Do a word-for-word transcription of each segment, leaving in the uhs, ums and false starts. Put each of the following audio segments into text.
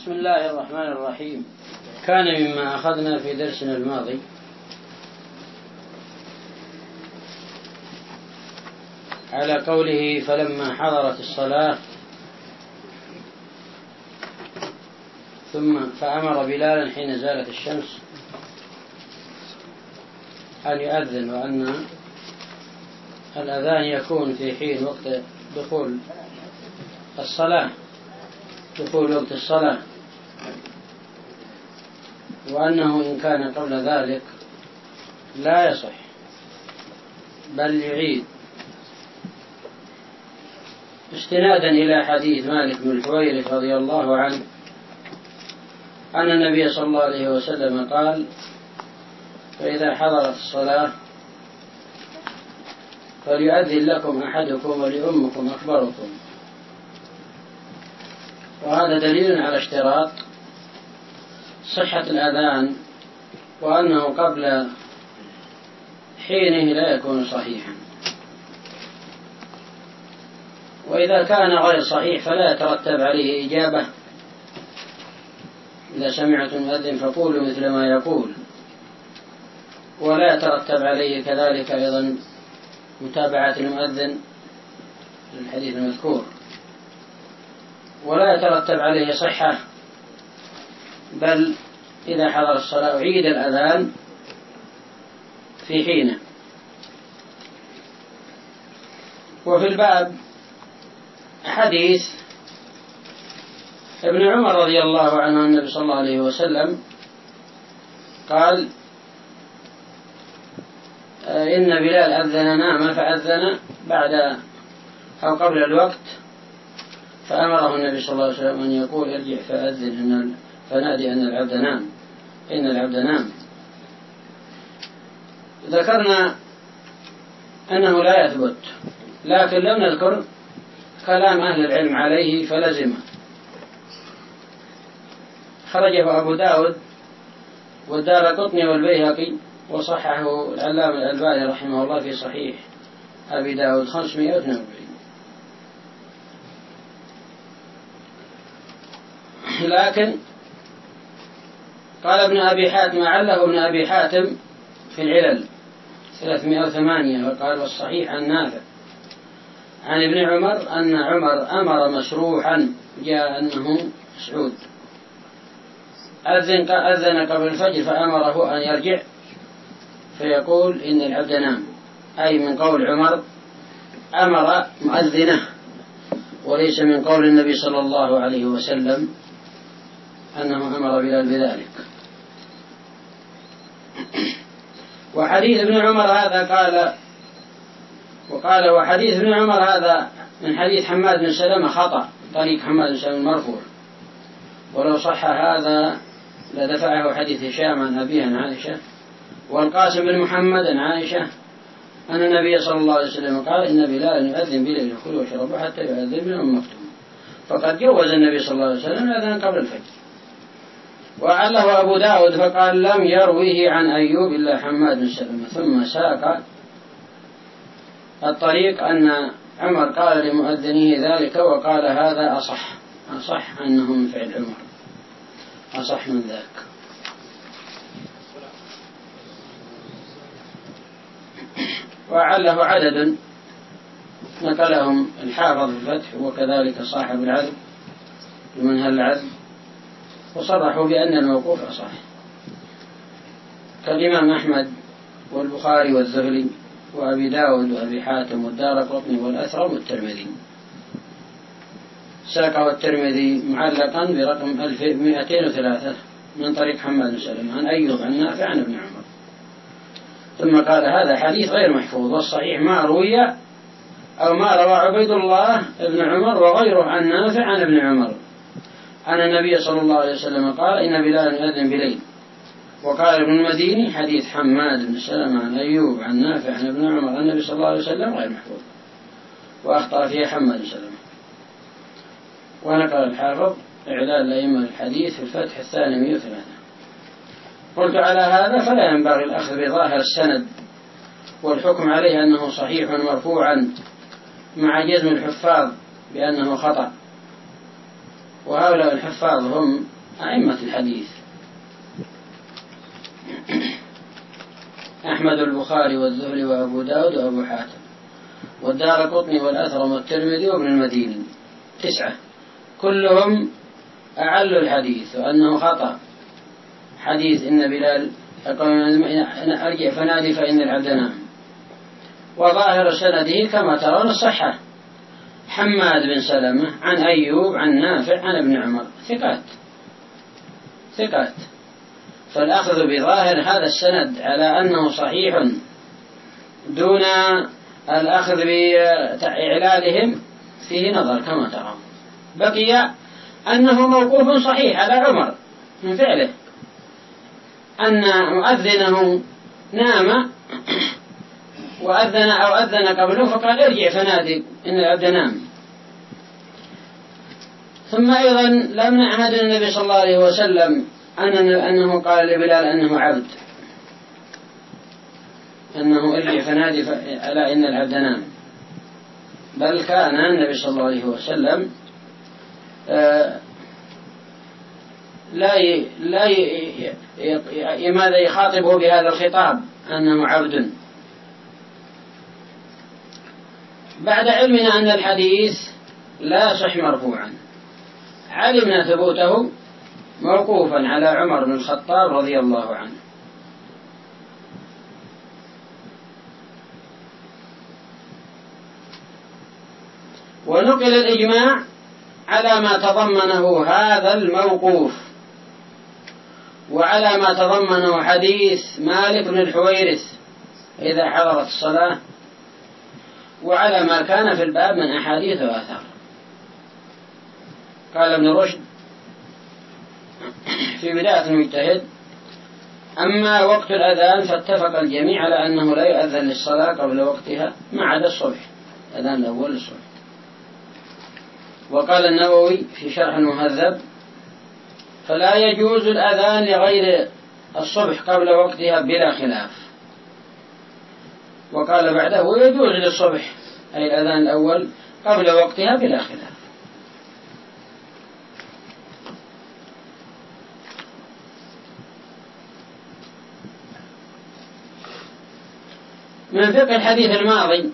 بسم الله الرحمن الرحيم. كان مما أخذنا في درسنا الماضي على قوله فلما حضرت الصلاة ثم فأمر بلالا حين زالت الشمس أن يؤذن، وأن الأذان يكون في حين وقت دخول الصلاة دخول وقت الصلاة، وأنه إن كان قبل ذلك لا يصح بل يعيد، استنادا إلى حديث مالك بن الحويرث رضي الله عنه أن النبي صلى الله عليه وسلم قال: فإذا حضرت الصلاة فليؤذن لكم أحدكم ولأمكم أكبركم. وهذا دليل على اشتراط صحة الأذان، وأنه قبل حينه لا يكون صحيحا، وإذا كان غير صحيح فلا يترتب عليه إجابة. إذا سمعتم مؤذن فقولوا مثل ما يقول، ولا يترتب عليه كذلك أيضا متابعة المؤذن للحديث المذكور، ولا يترتب عليه صحة، بل إذا حضر الصلاة أعيد الأذان في حينه. وفي الباب حديث ابن عمر رضي الله عنه النبي صلى الله عليه وسلم قال: إن بلال أذن نام فأذن بعد أو قبل الوقت، فأمره النبي صلى الله عليه وسلم أن يقول: ارجع فأذن فنادي أن العبد نام إن العبد نام. ذكرنا أنه لا يثبت، لكن لم نذكر كلام أهل العلم عليه فلزمه. خرجه أبو داود والدارقطني والبيهقي، وصححه العلامة الألباني رحمه الله في صحيح أبي داود خمسمائة واثنين وأربعين. لكن قال ابن أبي حاتم عله ابن أبي حاتم في العلل ثلاثمائة وثمانية، وقال: والصحيح عن نافع عن ابن عمر أن عمر أمر مسروحا جاء أنه مسعود أذن أذن قبل الفجر فأمره أن يرجع فيقول: إن العبد نام، أي من قول عمر أمر مؤذنه، وليس من قول النبي صلى الله عليه وسلم أنه أمر بلال بذلك. وحديث ابن عمر هذا قال وقال وحديث ابن عمر هذا من حديث حماد بن سلمة خطأ، طريق حماد بن سلمة مرفوع، ولو صح هذا لدفعه حديث هشام عن أبيه عن عائشة والقاسم بن محمد عن عائشة أن النبي صلى الله عليه وسلم قال: إن بلال يؤذن بليل كلوا واشربوا حتى يؤذن بن أم مكتوم. فقد جوز النبي صلى الله عليه وسلم الأذان قبل الفجر. وعله أبو داود فقال: لم يرويه عن أيوب إلا حماد بن سلمة. ثم ساق الطريق أن عمر قال لمؤذنه ذلك، وقال: هذا أصح أصح أنه من فعل عمر، أصح من ذاك. وعله عدد نقلهم الحافظ في الفتح وكذلك صاحب العذب بمنهل العذب، وصرحوا بأن الموقوف أصح، كالإمام أحمد والبخاري والزهري وأبي داود وأبي حاتم والدارقطني والأثرم والترمذي. ساقه الترمذي معلقا برقم ألف ومئتين وثلاثة من طريق حماد بن سلمة عن أيوب عن نافع عن ابن عمر. ثم قال: هذا حديث غير محفوظ، والصحيح ما روي أو ما روى عبيد الله ابن عمر وغيره عن نافع عن ابن عمر أن النبي صلى الله عليه وسلم قال: إن بلال يؤذن بليل. وقال ابن المديني: حديث حماد بن سلمة عن أيوب عن نافع عن ابن عمر عن النبي صلى الله عليه وسلم غير محفوظ، وأخطأ فيه حماد بن سلمة. ونقل الحافظ إعلال الأئمة الحديث في الفتح الثاني مئة وثلاثة. قلت: على هذا فلا ينبغي الأخذ بظاهر السند والحكم عليه أنه صحيح مرفوعا مع جزم الحفاظ بأنه خطأ، وهؤلاء الحفاظ هم أئمة الحديث: أحمد البخاري والزهري وأبو داود وأبو حاتم والدارقطني والأثرم والترمذي وابن المديني، تسعة كلهم أعلوا الحديث وأنه خطأ حديث إن بلال أرجع فنادي فإن العبد نام. وظاهر سنده كما ترون الصحة: حماد بن سلمة عن أيوب عن نافع عن ابن عمر، ثقات ثقات. فالأخذ بظاهر هذا السند على أنه صحيح دون الأخذ بإعلالهم فيه نظر كما ترون. بقي أنه موقوف صحيح على عمر من فعله، أن مؤذنه نام وأذن أو أذن قبله فقال ارجع فنادي إن العبد نام. ثم أيضا لم نعهد النبي صلى الله عليه وسلم أنه قال لبلال أنه عبد، أنه ارجع فنادي ألا إن العبد نام، بل كان النبي صلى الله عليه وسلم لا ي... لا ي... ي... ماذا يخاطبه بهذا الخطاب أنه عبد. بعد علمنا أن الحديث لا صح مرفوعا، علمنا ثبوته موقوفا على عمر بن الخطاب رضي الله عنه. ونقل الإجماع على ما تضمنه هذا الموقوف، وعلى ما تضمنه حديث مالك بن الحويرث إذا حضرت الصلاة، وعلى ما كان في الباب من أحاديث وآثار. قال ابن رشد في بداية المجتهد: أما وقت الأذان فاتفق الجميع على أنه لا يؤذن للصلاة قبل وقتها ما عدا الصبح، الأذان الأول الصبح. وقال النووي في شرح المهذب: فلا يجوز الأذان لغير الصبح قبل وقتها بلا خلاف. وقال بعده: ويجوز للصبح أي الأذان الأول قبل وقتها بلا خلاف. من فقه الحديث الماضي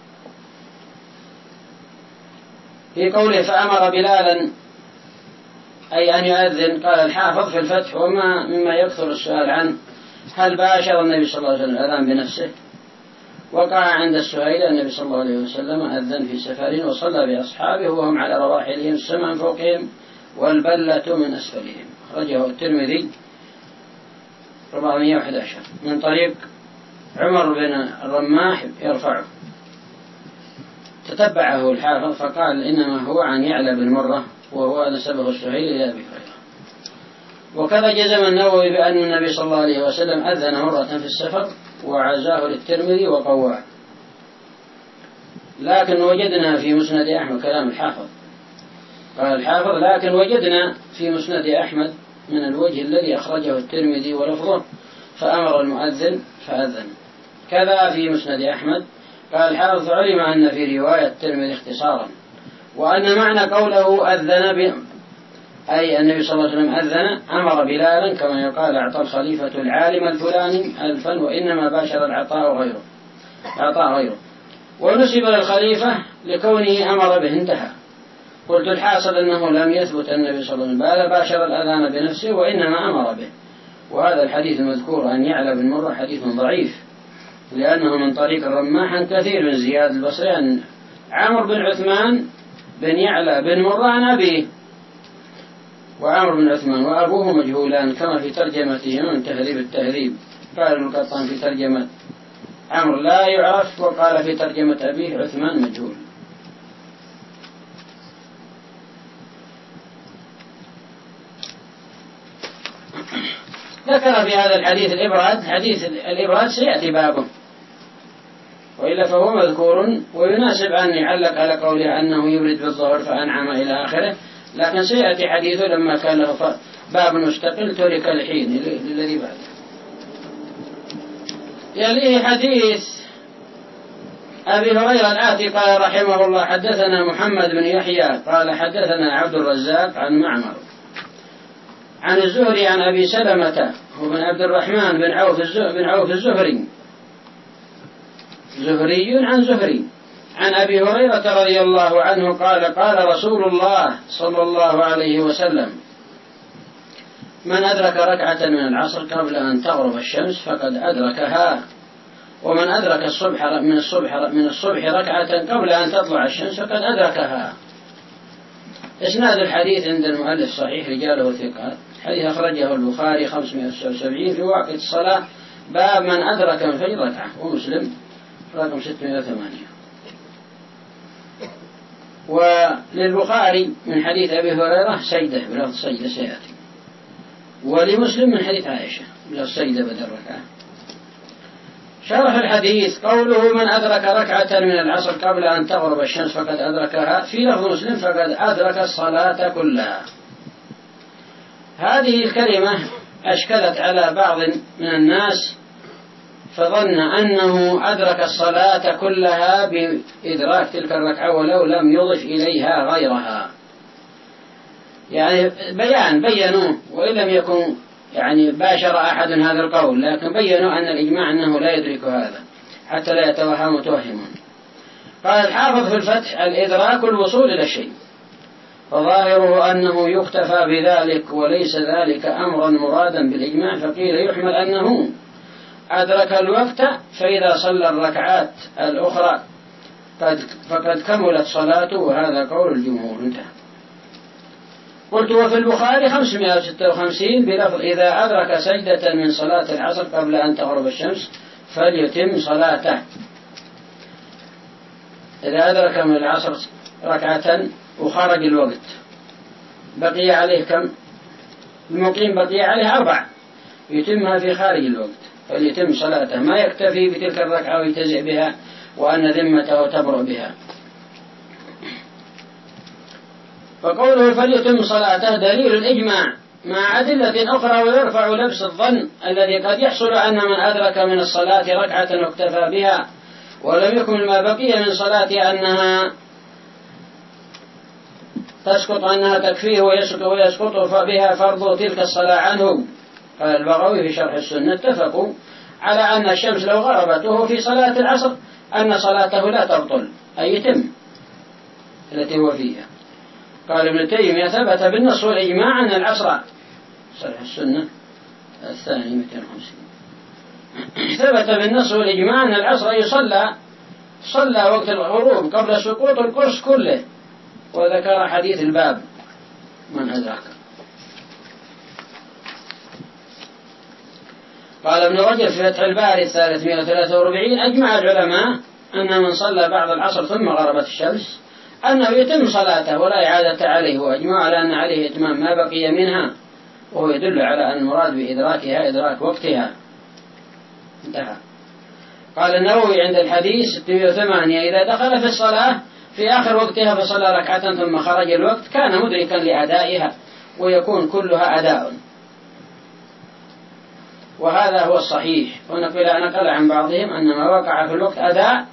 في قوله فأمر بلالا أي أن يؤذن، قال الحافظ في الفتح: وما مما يكثر السؤال عنه هل باشر النبي صلى الله عليه وسلم الأذان بنفسه؟ وقع عند السهيل النبي صلى الله عليه وسلم أذن في سفر وصلى بأصحابه وهم على رواحلهم السماء من فوقهم والبلة من أسفلهم. أخرجه الترمذي أربعمائة وأحد عشر من طريق عمر بن الرماح يرفعه. تتبعه الحافظ فقال إنما هو عن يعلى بن مرة وهو نسبه السهيل إلى أبي هريرة. وكذا جزم النووي بأن النبي صلى الله عليه وسلم أذن مرة في السفر وعزاه للترمذي وقواه. لكن وجدنا في مسند أحمد، كلام الحافظ قال الحافظ: لكن وجدنا في مسند أحمد من الوجه الذي أخرجه الترمذي ولفظه فأمر المؤذن فأذن. كذا في مسند أحمد قال الحافظ: علم أن في رواية الترمذي اختصارا، وأن معنى قوله أذن ب... أي النبي صلى الله عليه وسلم أذن أمر بلالا كما يقال أعطى الخليفة العالم الفلاني ألفا وإنما باشر العطاء غيره عطاء غيره ونسب للخليفة لكونه أمر به، انتهى. قلت الحاصل أنه لم يثبت النبي صلى الله عليه وسلم بل باشر الأذان بنفسه وإنما أمر به. وهذا الحديث المذكور أن يعلى بن مرة حديث ضعيف، لأنه من طريق الرماح عن كثير من زياد البصري عن عمرو بن عثمان بن يعلى بن مرة عن أبيه، وعمرو بن عثمان وأبوه مجهولان كما في ترجمته من تهذيب التهذيب. قال ابن القطان في ترجمة عمرو لا يعرف، وقال في ترجمة أبيه عثمان مجهول. ذكر في هذا الحديث الإبراد، حديث الإبراد سيأتي بابه، وإلا فهو مذكور ويناسب أن يعلق على قوله أنه يبرد بالظهر فأنعم إلى آخره، لكن سيأتي حديثه لما كان له باب مستقل ترك الحين للذي بعده. يليه حديث أبي هريرة الآتي قال رحمه الله حدثنا محمد بن يحيى قال حدثنا عبد الرزاق عن معمر عن الزهري عن أبي سلمة وبن عبد الرحمن بن عوف بن عوف الزهري زهري عن زهري عن أبي هريرة رضي الله عنه قال قال رسول الله صلى الله عليه وسلم من أدرك ركعة من العصر قبل أن تغرب الشمس فقد أدركها ومن أدرك الصبح من الصبح من الصبح ركعة قبل أن تطلع الشمس فقد أدركها. إسناد الحديث عند المؤلف صحيح رجاله ثقات. حديث أخرجه البخاري خمسمائة وتسعة وسبعين في وقت الصلاة باب من أدرك من الفجر ركعة ومسلم رقم ستمائة وثمانية. وللبخاري من حديث أبي هريرة سجدة بلفظ سجدة سيأتي، ولمسلم من حديث عائشة بلفظ سجدة بدل ركعة. شرح الحديث قوله من أدرك ركعة من العصر قبل أن تغرب الشمس فقد أدركها، في لفظ مسلم فقد أدرك الصلاة كلها. هذه الكلمة أشكلت على بعض من الناس فظن أنه أدرك الصلاة كلها بإدراك تلك الركعة ولو لم يضف إليها غيرها. يعني بيان بينوه وإن لم يكن يعني باشر أحد هذا القول، لكن بينوا أن الإجماع أنه لا يدرك هذا حتى لا يتوهم متوهمون. قال الحافظ في الفتح الإدراك الوصول إلى الشيء، فظاهره أنه يكتفى بذلك وليس ذلك أمرا مرادا بالإجماع، فقيل يحمل أنه أدرك الوقت فإذا صلى الركعات الأخرى قد فقد كملت صلاته، وهذا قول الجمهور. انتهى. قلت وفي البخاري خمسمائة وستة وخمسين بلفظ إذا أدرك سجدة من صلاة العصر قبل أن تغرب الشمس فليتم صلاته. إذا أدرك من العصر ركعة وخرج الوقت بقي عليه كم؟ المقيم بقي عليه أربع يتمها في خارج الوقت فليتم صلاته، ما يكتفي بتلك الركعة ويتزع بها وأن ذمته تبرأ بها. فقوله فليتم صلاته دليل الإجماع مع أدلة أخرى، ويرفع لبس الظن الذي قد يحصل أن من أدرك من الصلاة ركعة واكتفى بها ولم يكن ما بقي من صلاة أنها تسقط أنها تكفيه ويسقط بها فرض تلك الصلاة عنه. قال البغوي في شرح السنة اتفقوا على أن الشمس لو غربت وهو في صلاة العصر أن صلاته لا تبطل أي يتم التي هو فيها. قال ابن تيمية ثبت بالنص والإجماع أن العصر شرح السنة الثاني مئتين وخمسين ثبت بالنص والإجماع أن العصر يصلى صلى وقت الغروب قبل سقوط القرص كله، وذكر حديث الباب من أدرك. قال ابن رجب في فتح الباري الثالثمائة وثلاثة وأربعين أجمع العلماء أن من صلى بعد العصر ثم غربت الشمس أنه يتم صلاته ولا إعادة عليه، وأجمع على أن عليه إتمام ما بقي منها، وهو يدل على أن المراد بإدراكها إدراك وقتها. انتهى. قال النووي عند الحديث ستمائة وثمانية إذا دخل في الصلاة في آخر وقتها فصلى ركعة ثم خرج الوقت كان مدركا لأدائها ويكون كلها أداء، وهذا هو الصحيح. ونقل نقل عن بعضهم أن ما وقع في الوقت أداء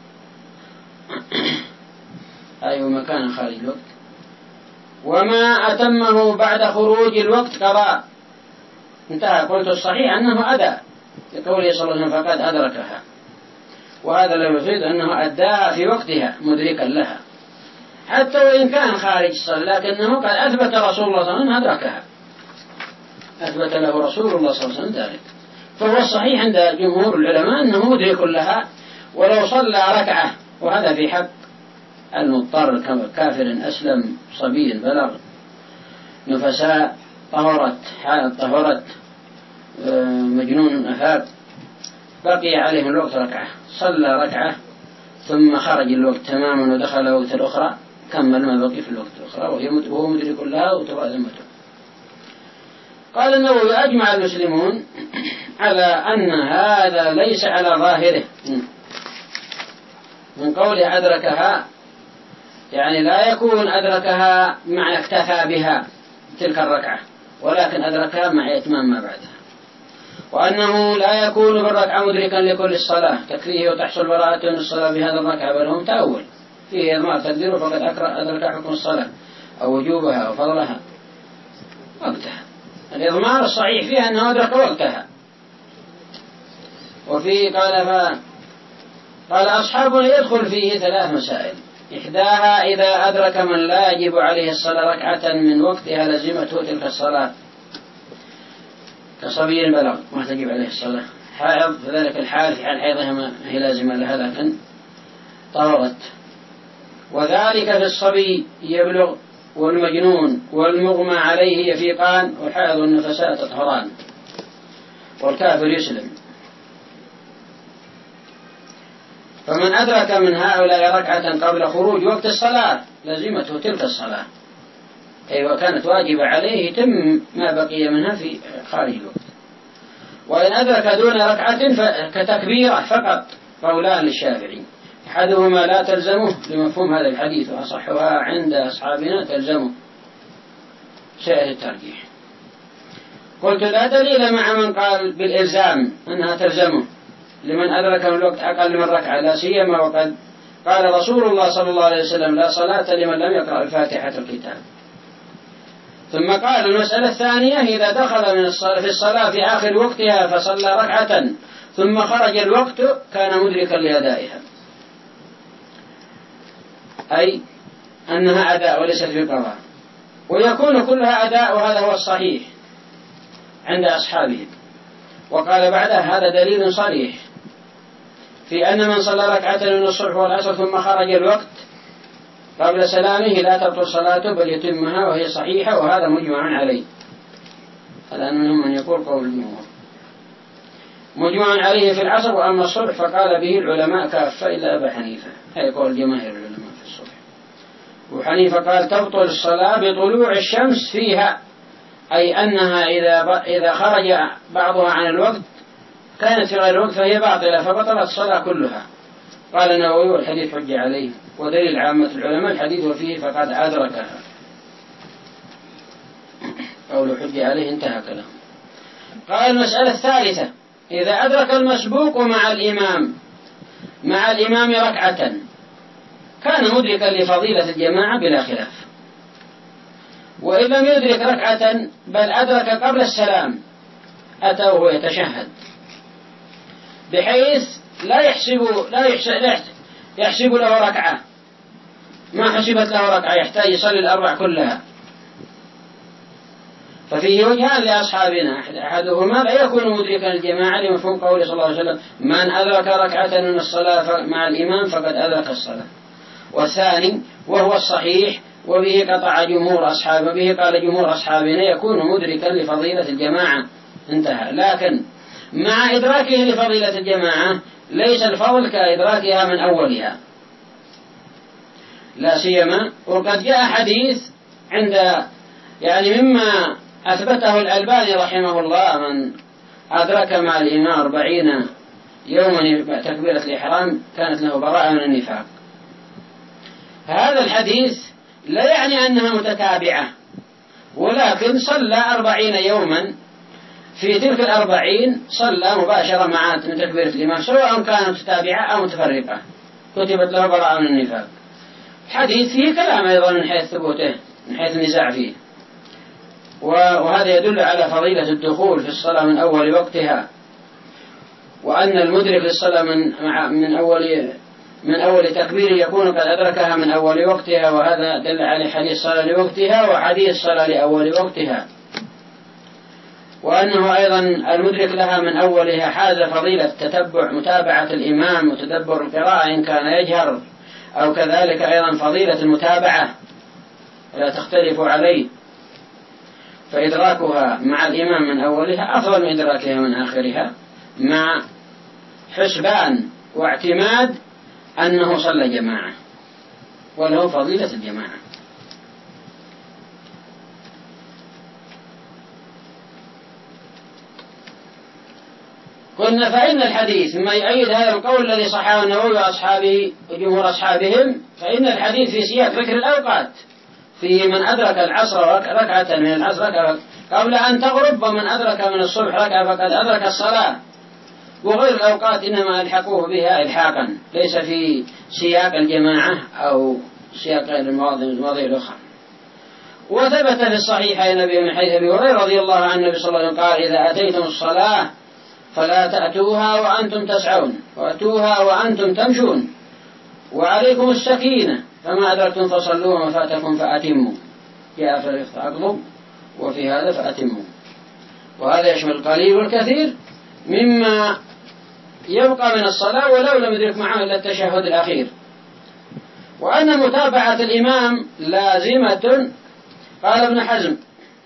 أي أيوة مكان خارج الوقت، وما أتمه بعد خروج الوقت قضاء. انتهى. قلت الصحيح أنه أداء لقوله صلى الله عليه وسلم فقد أدركها، وهذا لا يفيد أنه أداها في وقتها مدركا لها حتى وإن كان خارج الصلاة، لكنه قد أثبت رسول الله صلى الله عليه وسلم أدركها، أثبت له رسول الله صلى الله عليه وسلم ذلك. فهو الصحيح عند جمهور العلماء أنه مدرك لها ولو صلى ركعة، وهذا في حق المضطر كافر أسلم صبي بلغ نفساء طهرت حال طهرت مجنون أفاق بقي عليه الوقت ركعة صلى ركعة ثم خرج الوقت تماما ودخل وقت الأخرى كمل ما بقي في الوقت الأخرى وهو مدرك لها وتبقى ذمته. قال النووي أجمع المسلمون على أن هذا ليس على ظاهره من قوله أدركها، يعني لا يكون أدركها معنى اكتفى بها تلك الركعة، ولكن أدركها مع إتمام ما بعدها. وأنه لا يكون بالركعة مدركا لكل الصلاة تكفيه وتحصل براءة من الصلاة بهذا الركعة، بل هم تأول فيه إضمار تقديره فقد أدرك حكم الصلاة أو وجوبها أو فضلها وقتها. الإضمار الصحيح فيها أنه أدرك وقتها. وفي قال ف... قال أصحابنا يدخل فيه ثلاث مسائل، إحداها إذا أدرك من لا يجب عليه الصلاة ركعة من وقتها لزمته تلك الصلاة كصبي بلغ ما تجب عليه الصلاة، حائض فذلك الحال في حال حيضها ما هي لازمة لها لكن طهرت، وذلك في الصبي يبلغ والمجنون والمغمى عليه يفيقان والحائض والنفساء تطهران والكافر يسلم. فمن أدرك من هؤلاء ركعة قبل خروج وقت الصلاة لزمته تلك الصلاة، أي وكانت واجبة عليه يتم ما بقي منها في خارج الوقت. وإن أدرك دون ركعة كتكبيرة فقط قولان للشافعي، أحدهما لا تلزمه لمفهوم هذا الحديث وأصحها عند أصحابنا تلزمه سائر الترجيح. قلت لا دليل مع من قال بالإلزام أنها تلزمه لمن أدرك من الوقت أقل من ركعة، لا سيما وقد قال رسول الله صلى الله عليه وسلم لا صلاة لمن لم يقرأ الفاتحة الكتاب. ثم قال المسألة الثانية إذا دخل من الصلاة في الصلاة في آخر وقتها فصلى ركعة ثم خرج الوقت كان مدركا لأدائها، أي أنها أداء وليست في قضاء، ويكون كلها أداء وهذا هو الصحيح عند أصحابهم. وقال بعدها هذا دليل صريح في أن من صلى ركعة من الصبح والعصر ثم خرج الوقت قبل سلامه لا تبطل صلاته بل يتمها وهي صحيحة، وهذا مجمع عليه. الآن منهم من يقول قول الجمهور مجمع عليه في العصر، وأما الصبح فقال به العلماء كافة إلا أبا حنيفة، هي قول جماهير العلماء في الصبح. وحنيفة قال تبطل الصلاة بطلوع الشمس فيها، أي أنها إذا إذا خرج بعضها عن الوقت كانت في غير الوقت فهي باطلة فبطلت الصلاة كلها. قال النووي والحديث حج عليه، ودليل عامة العلماء الحديث وفيه فقد أدركها، قول حج عليه انتهى كلام. قال المسألة الثالثة إذا أدرك المسبوق مع الإمام مع الإمام ركعة كان مدركا لفضيلة الجماعة بلا خلاف، وإن لم يدرك ركعة بل أدرك قبل السلام أتى وهو يتشهد بحيث لا يحسب لا يحسب, يحسب له ركعة، ما حسبت له ركعة يحتاج يصلي الأربع كلها. ففيه وجهان لأصحابنا، أحدهما لا يكون مدركا الجماعة لمفهوم قوله صلى الله عليه وسلم من أدرك ركعة من الصلاة مع الإمام فقد أدرك الصلاة، والثاني وهو الصحيح وبه قطع جمهور أصحابه به قال جمهور أصحابنا يكون مدركا لفضيلة الجماعة انتهى. لكن مع إدراكه لفضيلة الجماعة ليس الفضل كإدراكها من أولها، لا سيما وقد جاء حديث عند يعني مما أثبته الألباني رحمه الله من أدرك مع الإمام أربعين يوما تكبيرة الإحرام كانت له براءة من النفاق. هذا الحديث لا يعني أنها متتابعة، ولكن صلى أربعين يوما في تلك الأربعين صلى مباشرة مع تكبيرة الإمام سواء كانت متتابعة أو متفرقة كتبت له براءة من النفاق. حديث فيه كلام أيضا من حيث ثبوته من حيث النزاع فيه، وهذا يدل على فضيلة الدخول في الصلاة من أول وقتها، وأن المدرك للصلاة من من أول من أول تكبير يكون قد أدركها من أول وقتها، وهذا دل على حديث الصلاة لوقتها وحديث الصلاة لأول وقتها. وأنه أيضا المدرك لها من أولها حاز فضيلة تتبع متابعة الإمام وتدبر القراءة إن كان يجهر، أو كذلك أيضا فضيلة المتابعة لا تختلف عليه، فإدراكها مع الإمام من أولها أفضل من إدراكها من آخرها، مع حسبان واعتماد أنه صلى جماعة وله فضيلة الجماعة. قلنا فإن الحديث مما يؤيد هذا القول الذي صححه النووي وأصحابه وجمهور أصحابهم، فإن الحديث في سياق ذكر الأوقات فيه من أدرك العصر ركعة من العصر قبل أن تغرب، ومن أدرك من الصبح ركعة فقد أدرك الصلاة. وغير الأوقات إنما يلحقوه بها إلحاقا، ليس في سياق الجماعة أو سياق غير المواضيع الأخرى. وثبت في الصحيحين من حديث أبي هريرة رضي الله عنه النبي صلى الله عليه وسلم قال: إذا أتيتم الصلاة فلا تأتوها وأنتم تسعون، وأتوها وأنتم تمشون، وعليكم السكينة، فما أدركتم فصلوا وما فاتكم فأتموا. جاء في الرفق أقضوا، وفي هذا فأتموا. وهذا يشمل القليل والكثير مما يبقى من الصلاة ولو لم يدرك معه إلا التشهد الأخير. وأن متابعة الإمام لازمة، قال ابن حزم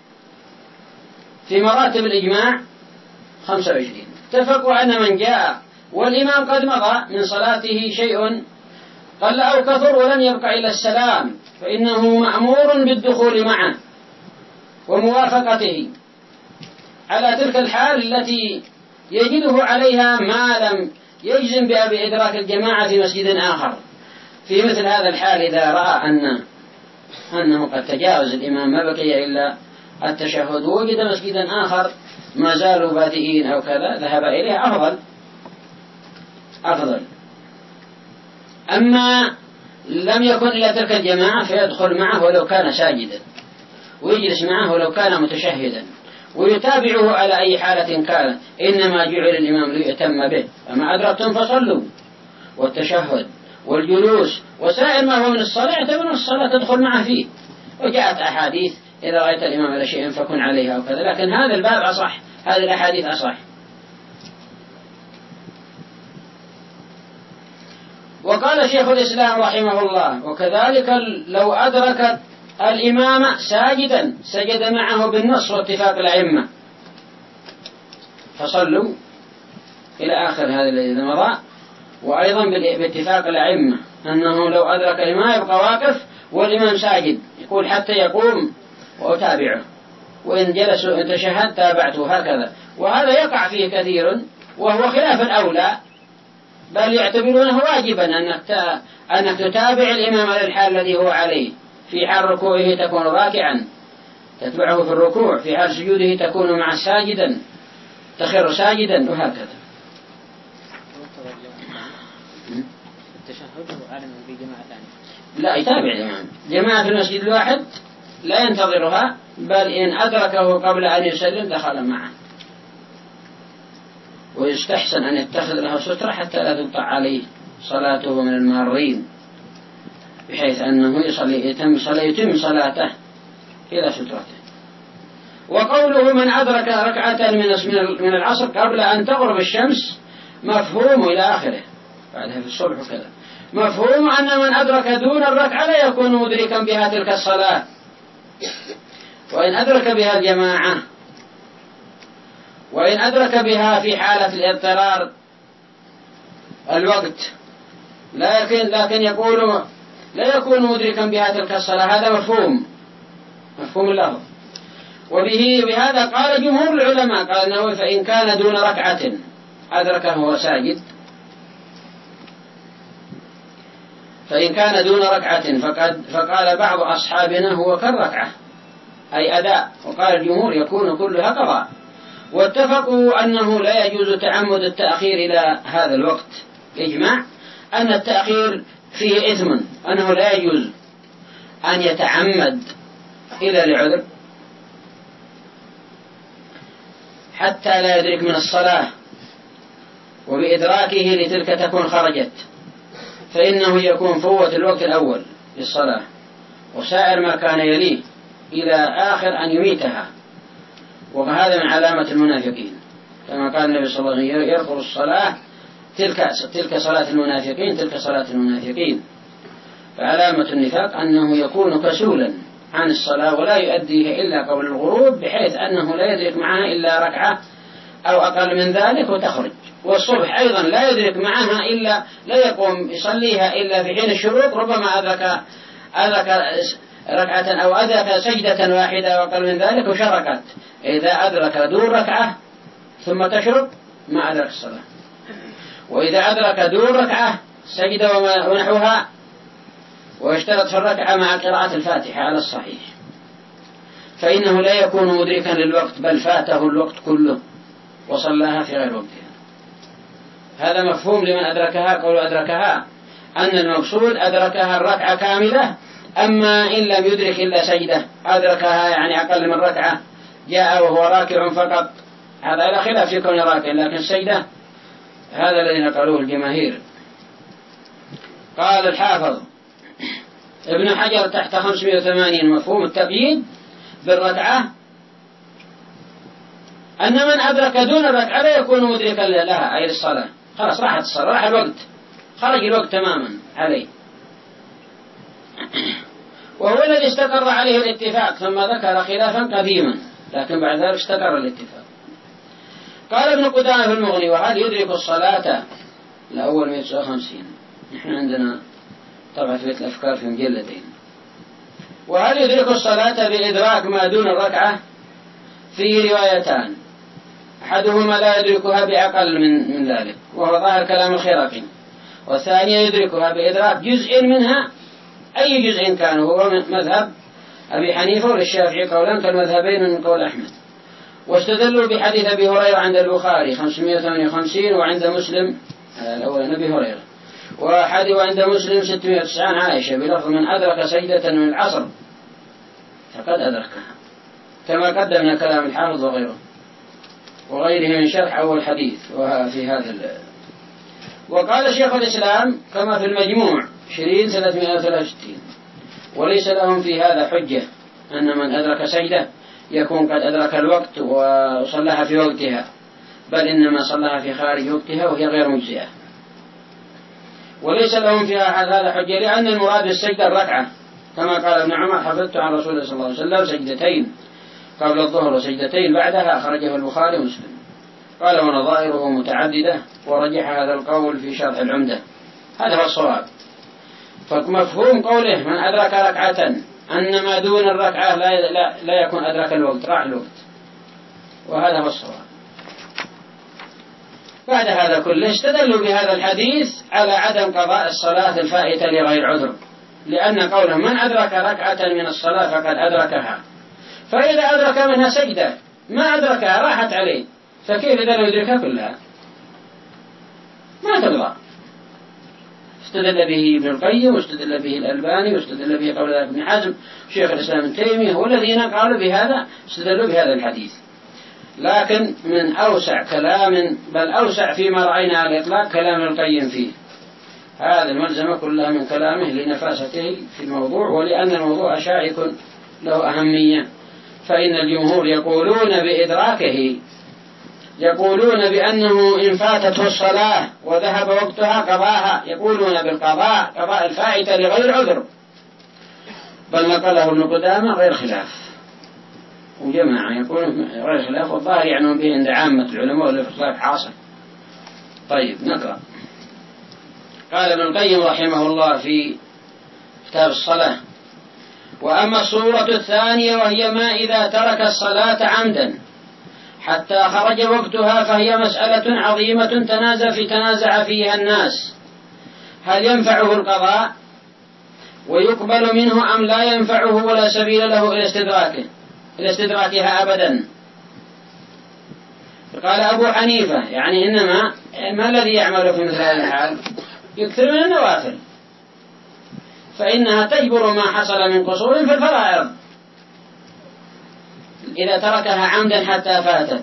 في مراتب الإجماع خمسة وعشرين، اتفقوا أن من جاء والإمام قد مضى من صلاته شيء قل أو كثر ولم يبقى إلا السلام، فإنه مأمور بالدخول معه وموافقته على تلك الحال التي يجده عليها ما لم يجزم بها بإدراك الجماعة في مسجد آخر. في مثل هذا الحال إذا رأى أن أنه قد تجاوز الإمام ما بقي إلا التشهد ووجد مسجدا آخر ما زالوا بادئين أو كذا ذهب إليه أفضل أفضل. أما لم يكن إلا تلك الجماعة فيدخل معه ولو كان ساجدا، ويجلس معه ولو كان متشهدا، ويتابعه على أي حالة كانت، إنما جعل الإمام ليؤتم به. فما أدركتم فصلوا، والتشهد والجلوس وسائر ما هو من الصلاة اعتبر الصلاة تدخل معه فيه. وجاءت أحاديث إذا رأيت الإمام على شيء فكن عليها أو كذا، لكن هذا الباب أصح، هذه الأحاديث أصح. وقال شيخ الإسلام رحمه الله: وكذلك لو أدرك الإمام ساجدا سجد معه بالنص واتفاق الأئمة فصلوا إلى آخر هذا الذي مضى. وأيضا باتفاق الأئمة أنه لو أدرك الإمام يبقى واقف والإمام ساجد، يقول حتى يقوم وأتابعه، وإن جلسوا إن تشهد تابعته، هكذا. وهذا يقع فيه كثير وهو خلاف الأولى، بل يعتبرونه واجبا أنك أنك تتابع الإمام على الحال الذي هو عليه. في حال ركوعه تكون راكعا تتبعه في الركوع، في حال سجوده تكون مع ساجدا تخر ساجدا، وهكذا. التشهد وعلم في جماعة ثانية لا يتابع الإمام. جماعة في المسجد الواحد لا ينتظرها، بل إن أدركه قبل أن يسلم دخل معه. ويستحسن أن يتخذ له سترة حتى لا تقطع عليه صلاته من المارين، بحيث أنه يصلي يتم صلاة يتم صلاته إلى سترته. وقوله من أدرك ركعة من العصر قبل أن تغرب الشمس مفهوم إلى آخره، بعدها في الصبح وكذا، مفهوم أن من أدرك دون الركعة لا يكون مدركا بها تلك الصلاة، وإن أدرك بها الجماعة، وإن أدرك بها في حالة الاضطرار الوقت لكن لكن يقول لا يكون مدركا بها تلك الصلاة. هذا مفهوم مفهوم له. وبه بهذا قال جمهور العلماء، قال النووي: فإن كان دون ركعة أدركه وهو ساجد، فإن كان دون ركعة فقد فقال بعض أصحابنا هو كالركعة أي أداء، وقال الجمهور يكون كلها قضاء. واتفقوا أنه لا يجوز تعمد التأخير إلى هذا الوقت، إجماع أن التأخير فيه إثم، أنه لا يجوز أن يتعمد إلى العذر حتى لا يدرك من الصلاة، وبإدراكه لتلك تكون خرجت، فإنه يكون فوت الوقت الأول للصلاة وسائر ما كان يليه إلى آخر أن يميتها. وهذا من علامة المنافقين، كما قال النبي صلى الله عليه وسلم: يرقب الصلاة تلك تلك صلاة المنافقين تلك صلاة المنافقين. فعلامة النفاق أنه يكون كسولا عن الصلاة ولا يؤديها إلا قبل الغروب، بحيث أنه لا يدرك معها إلا ركعة أو أقل من ذلك وتخرج. والصبح أيضا لا يدرك معها إلا لا يقوم يصليها إلا في حين الشروق، ربما أدرك أدرك ركعة أو أدرك سجدة واحدة وأقل من ذلك وشركت. إذا أدرك دون ركعة ثم تشرب ما أدرك الصلاة، وإذا أدرك دون ركعة سجد ونحوها واشترط في الركعة مع قراءة الفاتحة على الصحيح. فإنه لا يكون مدركا للوقت، بل فاته الوقت كله وصلاها في غير وقتها. هذا مفهوم لمن أدركها. قول أدركها أن المقصود أدركها الركعة كاملة، أما إن لم يدرك إلا سجدة أدركها يعني أقل من ركعة، جاء وهو راكع فقط، هذا لا خلاف في كون راكع، لكن السجدة هذا الذي نقلوه الجماهير. قال الحافظ ابن حجر تحت خمسمائة وثمانين مفهوم التقييد بالركعة أن من أدرك دون الركعة لا يكون مدركا لها، أي الصلاة، خلاص راحت الصلاة، راح الوقت، خرج الوقت تماما عليه، وهو الذي استقر عليه الاتفاق، ثم ذكر خلافا قديما لكن بعد ذلك استقر الاتفاق. قال ابن قدامة في المغني: وهل يدرك الصلاة الأول مئة وتسعة وخمسين، نحن عندنا طبعة بيت الأفكار في مجلدين. وهل يدرك الصلاة بإدراك ما دون الركعة؟ فيه روايتان، أحدهما لا يدركها بأقل من, من ذلك وهو ظاهر كلام الخراقي، والثانية يدركها بإدراك جزء منها أي جزء كان، هو مذهب أبي حنيفة وللشافعي قولا كالمذهبين من قول أحمد. واستدلوا بحديث أبي هريرة عند البخاري خمسمائة وثمانية وخمسين وعند مسلم الأول أبي هريرة، وحديث وعند مسلم ستمائة وتسعين عائشة بلفظ: من أدرك سجدة من العصر فقد أدركها، كما قدمنا كلام الحافظ وغيره وغيره من شرح أول حديث وفي هذا ال... وقال شيخ الإسلام كما في المجموع شرين ثلاثمائة وثلاثة وستين: وليس لهم في هذا حجة أن من أدرك سجدة يكون قد أدرك الوقت وصلها في وقتها، بل إنما صلها في خارج وقتها وهي غير مجزئة. وليس لهم فيها هذا حجة لأن المراد بالسجدة الركعة، كما قال ابن عمر: حفظت عن رسول الله صلى الله عليه وسلم سجدتين قبل الظهر وسجدتين بعدها، أخرجه البخاري ومسلم. قال: ونظائره متعددة، ورجح هذا القول في شرح العمدة. هذا هو الصواب. فمفهوم قوله من أدرك ركعة أن ما دون الركعة لا, لا, لا يكون أدرك الوقت، راح الوقت، وهذا هو الصواب. بعد هذا كله استدلوا بهذا الحديث على عدم قضاء الصلاة الفائتة لغير عذر، لأن قوله من أدرك ركعة من الصلاة فقد أدركها، فإذا أدرك منها سجدة ما أدركها راحت عليه، فكيف إذا يدركها كلها؟ ما تقضى. استدل به ابن القيم واستدل به الألباني واستدل به قول ابن حزم شيخ الإسلام ابن تيمية، والذين قالوا بهذا استدلوا بهذا الحديث. لكن من أوسع كلام، بل أوسع فيما رأينا على الإطلاق، كلام القيم فيه. هذا الملزمة كلها من كلامه لنفاسته في الموضوع، ولأن الموضوع شائك له أهمية. فإن الجمهور يقولون بإدراكه، يقولون بأنه إن فاتته الصلاة وذهب وقتها قضاها، يقولون بالقضاء قضاء الفائتة لغير عذر، بل نقله ابن قدامة غير خلاف، وجماعة يقولون غير خلاف، والظاهر يعنون به عند عامة العلماء والخلاف حاصل. طيب نقرأ. قال ابن القيم رحمه الله في كتاب الصلاة: وأما الصورة الثانية وهي ما إذا ترك الصلاة عمدا حتى خرج وقتها، فهي مسألة عظيمة تنازع في تنازع فيها الناس، هل ينفعه القضاء ويقبل منه أم لا ينفعه ولا سبيل له إلى استدراكه إلى استدراكها أبدا. قال أبو حنيفة: يعني إنما ما الذي يعمل في مثل هذا الحال؟ يكثر من النوافل، فإنها تجبر ما حصل من قصور في الفرائض إذا تركها عمدا حتى فاتت.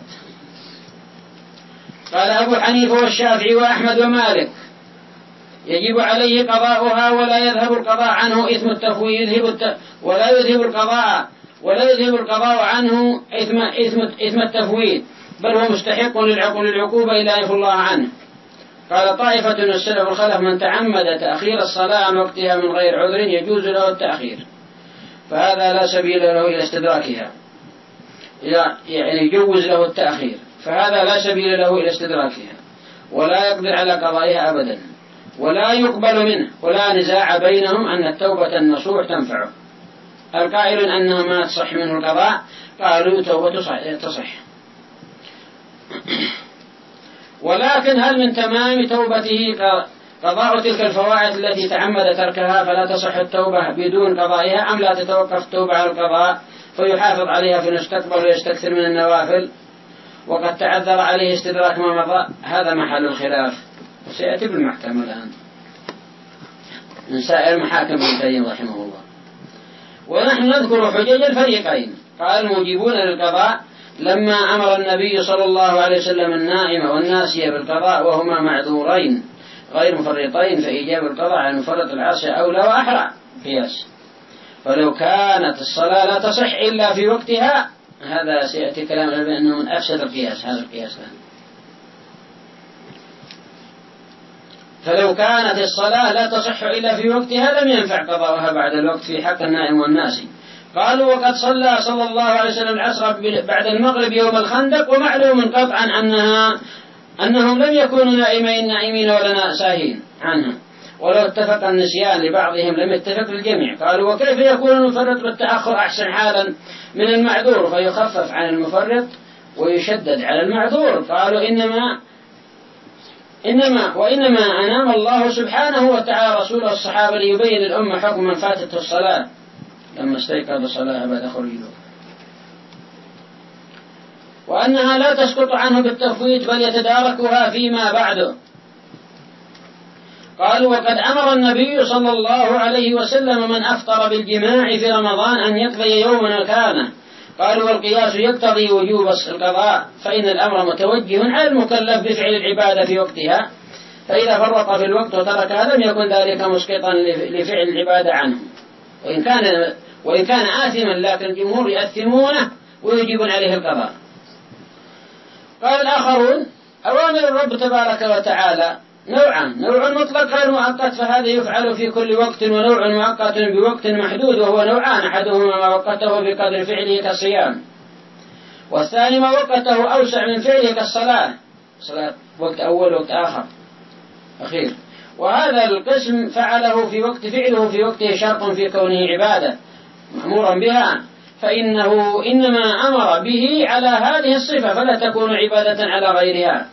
قال أبو حنيفة والشافعي وأحمد ومالك: يجب عليه قضاؤها ولا يذهب القضاء عنه إثم التفويض يذهب الت... ولا يذهب القضاء ولا يذهب القضاء عنه إثم إثم إثم التفويض، بل هو مستحق للعقوبة إلا يعفو الله عنه. قال طائفة من السلف والخلف: من تعمد تأخير الصلاة عن وقتها من غير عذر يجوز له التأخير، فهذا لا سبيل له إلى استدراكها، يعني يجوز له التأخير، فهذا لا سبيل له إلى استدراكها ولا يقدر على قضائها أبدا، ولا يقبل منه، ولا نزاع بينهم أن التوبة النصوح تنفعه. القائل أنها ما تصح منه القضاء قالوا توبة تصح. ولكن هل من تمام توبته قضاء تلك الفوائد التي تعمد تركها فلا تصح التوبة بدون قضائها، أم لا تتوقف التوبة على القضاء فيحافظ عليها في المستقبل ويستكثر من النوافل، وقد تعذر عليه استدراك ما مضى، هذا محل الخلاف وسيأتي بالمحكمة الآن من سائر محاكم ابن تيمية رحمه الله. ونحن نذكر حجج الفريقين. قال الموجبون للقضاء لما أمر النبي صلى الله عليه وسلم النائم والناسية بالقضاء وهما معذورين غير مفرطين، فإيجاب القضاء على المفرط العاصي أولى وأحرى قياس. فلو كانت الصلاة لا تصح إلا في وقتها، هذا سيأتي كلام بأنه من أفسد القياس، هذا القياس كان. فلو كانت الصلاة لا تصح إلا في وقتها لم ينفع قضاؤها بعد الوقت في حق النائم والناسي. قالوا وقد صلى صلى الله عليه وسلم العصر بعد المغرب يوم الخندق، ومعلوم قطعا أنها أنهم لم يكونوا نائمين نائمين ولا ساهين عنها، ولو اتفق النسيان لبعضهم لم يتفق للجميع. قالوا وكيف يكون المفرط بالتأخر أحسن حالا من المعذور فيخفف عن المفرط ويشدد على المعذور؟ قالوا إنما إنما وإنما أنام الله سبحانه وتعالى رسوله الصحابة ليبين الأمة حكم من فاتته الصلاة لما استيقظ الصلاة بعد خروجه، وأنها لا تسقط عنه بالتفويت بل يتداركها فيما بعده. قالوا وقد أمر النبي صلى الله عليه وسلم من أفطر بالجماع في رمضان أن يقضي يوما مكانه. قالوا والقياس يقتضي وجوب القضاء، فإن الأمر متوجه على المكلف بفعل العبادة في وقتها، فإذا فرط في الوقت وتركها لم يكن ذلك مسقطا لفعل العبادة عنه، وإن كان وإن كان آثما، لكن الجمهور يأثمونه ويجيبون عليه القضاء. قال الآخرون أوامر الرب تبارك وتعالى نوعان: نوع مطلق غير مؤقت فهذا يفعل في كل وقت، ونوع مؤقت بوقت محدود وهو نوعان: أحدهما ما وقته بقدر فعله كالصيام، والثاني ما وقته أوسع من فعله كالصلاة، صلاة وقت أول وقت آخر أخير. وهذا القسم فعله في وقت فعله في وقته شرط في كونه عبادة مأمورا بها، فإنه إنما أمر به على هذه الصفة فلا تكون عبادة على غيرها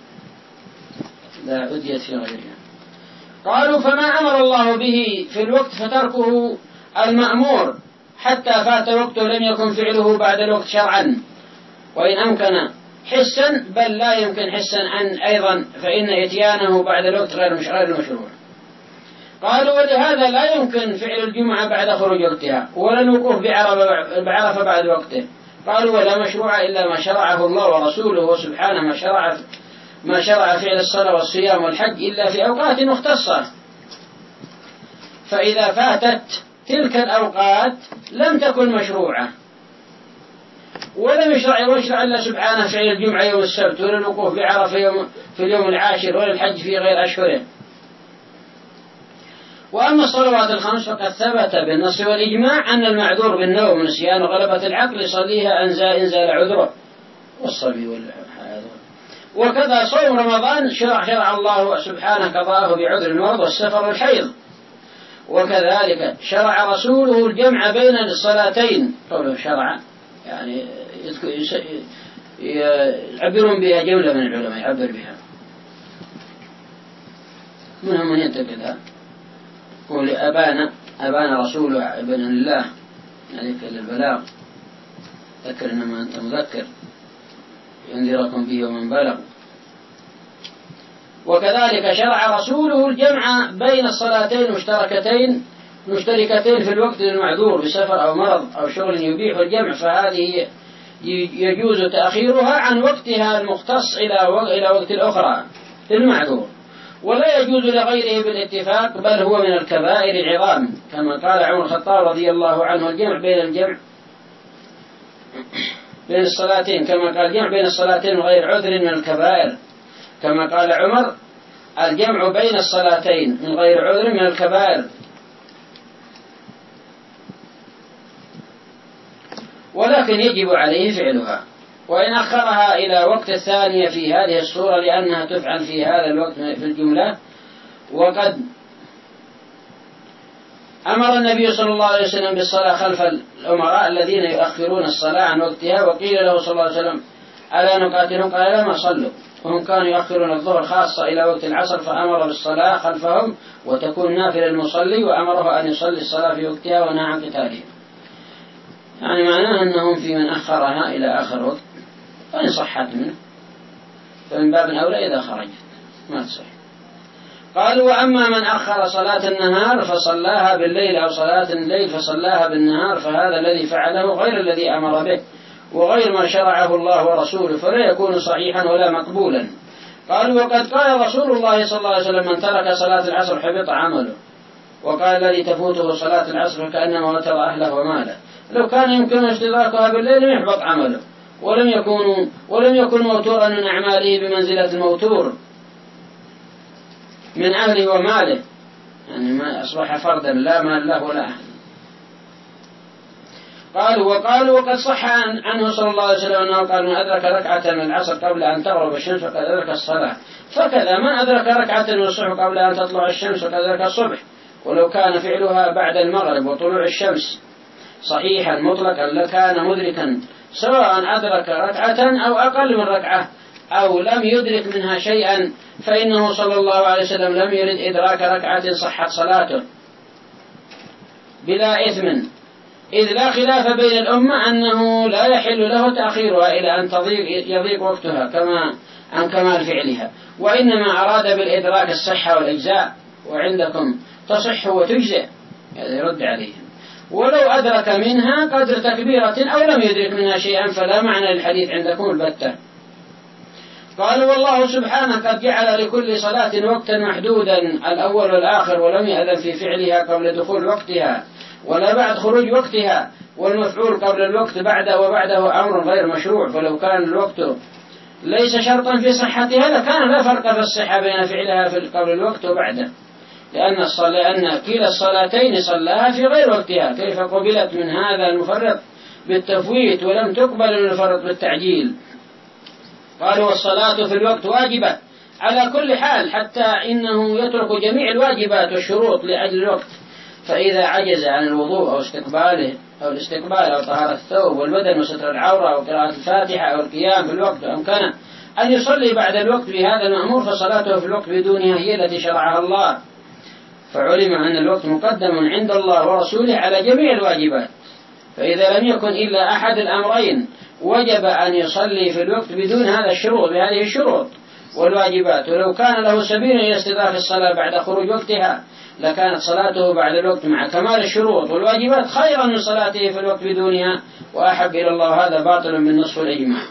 لا أديت في غيرها. قالوا فما أمر الله به في الوقت فتركه المأمور حتى فات وقته لم يكن فعله بعد الوقت شرعا، وإن أمكن حسا بل لا يمكن حسا عن أيضا، فإن إتيانه بعد الوقت غير مشروع. قالوا ولهذا لا يمكن فعل الجمعة بعد خروج وقتها، ولا الوقوف بعرفة بعد وقته. قالوا ولا مشروع إلا ما شرعه الله ورسوله سبحانه، ما شرع ما شرع فعل الصلاة والصيام والحج إلا في أوقات مختصة، فإذا فاتت تلك الأوقات لم تكن مشروعة، ولم يشرع ويشرع الله سبحانه فعل الجمعة يوم السبت، ولا الوقوف بعرفة يوم في اليوم العاشر، ولا الحج في غير أشهره. وأما الصلوات الخمس فقد ثبت بالنص والإجماع أن المعذور بالنوم ونسيان وغلبة العقل يصليها إن زال عذره، والصبي والحاضر. وكذا صوم رمضان شرع شرع الله سبحانه قضاءه بعذر المرض والسفر والحيض. وكذلك شرع رسوله الجمع بين الصلاتين، قوله شرع يعني يعبرون بها جملة من العلماء يعبر بها، منهم من ينتقدها يقول أبانا أبانا رسول ابن الله عليك للبلاغ، ذكر إنما أنت مذكر ينذركم به ومن بلغ. وكذلك شرع رسوله الجمع بين الصلاتين مشتركتين مشتركتين في الوقت للمعذور بسفر أو مرض أو شغل يبيح الجمع، فهذه يجوز تأخيرها عن وقتها المختص إلى وقت الأخرى للمعذور، ولا يجوز لغيره بالاتفاق، بل هو من الكبائر العظام، كما قال عمر الخطاب رضي الله عنه الجمع بين الجمع بين الصلاتين كما قال الجمع بين الصلاتين وغير عذر من الكبائر، كما قال عمر الجمع بين الصلاتين من غير عذر من الكبائر. ولكن يجب عليه فعلها، وإن أخرها إلى وقت الثانية في هذه الصورة لأنها تفعل في هذا الوقت في الجملة. وقد أمر النبي صلى الله عليه وسلم بالصلاة خلف الأمراء الذين يؤخرون الصلاة عن وقتها، وقيل له صلى الله عليه وسلم ألا نقاتلهم؟ قال لا ما صلوا، وهم كانوا يؤخرون الظهر خاصة إلى وقت العصر، فأمر بالصلاة خلفهم وتكون نافلة المصلي، وأمره أن يصلي الصلاة في وقتها ونهى عن قتالهم. يعني معناه أنهم في من أخرها إلى آخر وقت، وإن صحت منه فمن باب أولى إذا خرجت ما تصح. قالوا وأما من أخر صلاة النهار فصلاها بالليل أو صلاة الليل فصلاها بالنهار فهذا الذي فعله غير الذي أمر به وغير ما شرعه الله ورسوله، فلا يكون صحيحا ولا مقبولا. قالوا وقد قال رسول الله صلى الله عليه وسلم من ترك صلاة العصر حبط عمله، وقال الذي تفوته صلاة العصر كأنما وتر أهله وماله. لو كان يمكن اشتراكها بالليل لم يحبط عمله، ولم يكون ولم يكن موتورا من أعماله بمنزلة الموتور من أهله وماله، يعني ما أصبح فردا لا مال له ولا أهل. قالوا وقالوا وقد صح عنه صلى الله عليه وسلم أنه قال من أدرك ركعة من العصر قبل أن تغرب الشمس فقد أدرك الصلاة، فكذا من أدرك ركعة من الصبح قبل أن تطلع الشمس فقد أدرك الصبح، ولو كان فعلها بعد المغرب وطلوع الشمس صحيحا مطلقا لكان مدركا سواء أدرك ركعة أو أقل من ركعة أو لم يدرك منها شيئا، فإنه صلى الله عليه وسلم لم يرد إدراك ركعة صحت صلاته بلا إثم، إذ لا خلاف بين الأمة أنه لا يحل له تأخيرها إلى أن تضيق يضيق وقتها كما عن كمال فعلها، وإنما أراد بالإدراك الصحة والإجزاء، وعندكم تصح وتجزئ يرد عليهم. ولو أدرك منها قدر تكبيرة أو لم يدرك منها شيئا فلا معنى للحديث عندكم البتة. قالوا والله سبحانه قد جعل لكل صلاة وقتا محدودا الأول والآخر، ولم يأذن في فعلها قبل دخول وقتها ولا بعد خروج وقتها، والمفعول قبل الوقت بعده وبعده أمر غير مشروع، فلو كان الوقت ليس شرطا في صحتها لكان لا فرق في الصحة بين فعلها في قبل الوقت وبعده، لأن الصلاة أن كلا الصلاتين صلاها في غير وقتها، كيف قبلت من هذا المفرط بالتفويت ولم تقبل المفرط بالتعجيل. قالوا والصلاة في الوقت واجبة على كل حال، حتى إنه يترك جميع الواجبات والشروط لأجل الوقت، فإذا عجز عن الوضوء أو استقباله أو الاستقبال أو طهارة الثوب والبدن وستر العورة أو قراءة الفاتحة أو القيام في الوقت أمكنه أن يصلي بعد الوقت بهذا المأمور، فصلاته في الوقت بدونها هي التي شرعها الله، فعلم أن الوقت مقدم عند الله ورسوله على جميع الواجبات، فإذا لم يكن إلا أحد الأمرين وجب أن يصلي في الوقت بدون هذا الشروط بهذه الشروط والواجبات، ولو كان له سبيل إلى استضافة الصلاة بعد خروج وقتها لكانت صلاته بعد الوقت مع كمال الشروط والواجبات خيرا من صلاته في الوقت بدونها وأحب إلى الله، هذا باطل من نصف الإجماع.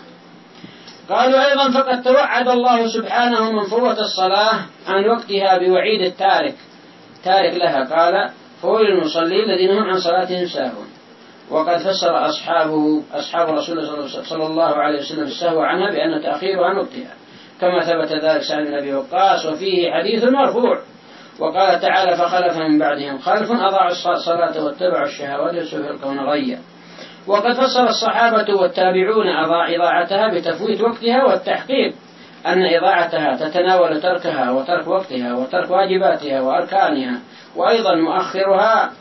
قالوا أيضا فقد توعد الله سبحانه من فوت الصلاة عن وقتها بوعيد التارك تارك لها، قال فويل للمصلين الذين هم عن صلاتهم ساهون، وقد فسر أصحابه أصحاب رسول الله صلى الله عليه وسلم السهو عنها بأن تأخيرها عن وقتها، كما ثبت ذلك سعد بن أبي وقاص، وفيه حديث مرفوع وقال تعالى فخلف من بعدهم خلف أضاعوا الصلاة واتبعوا الشهوات وسوف يلقون غيا. وقد فسر الصحابة والتابعون إضاعتها بتفويت وقتها والتحقيق أن إضاعتها تتناول تركها وترك وقتها وترك واجباتها وأركانها، وأيضا مؤخرها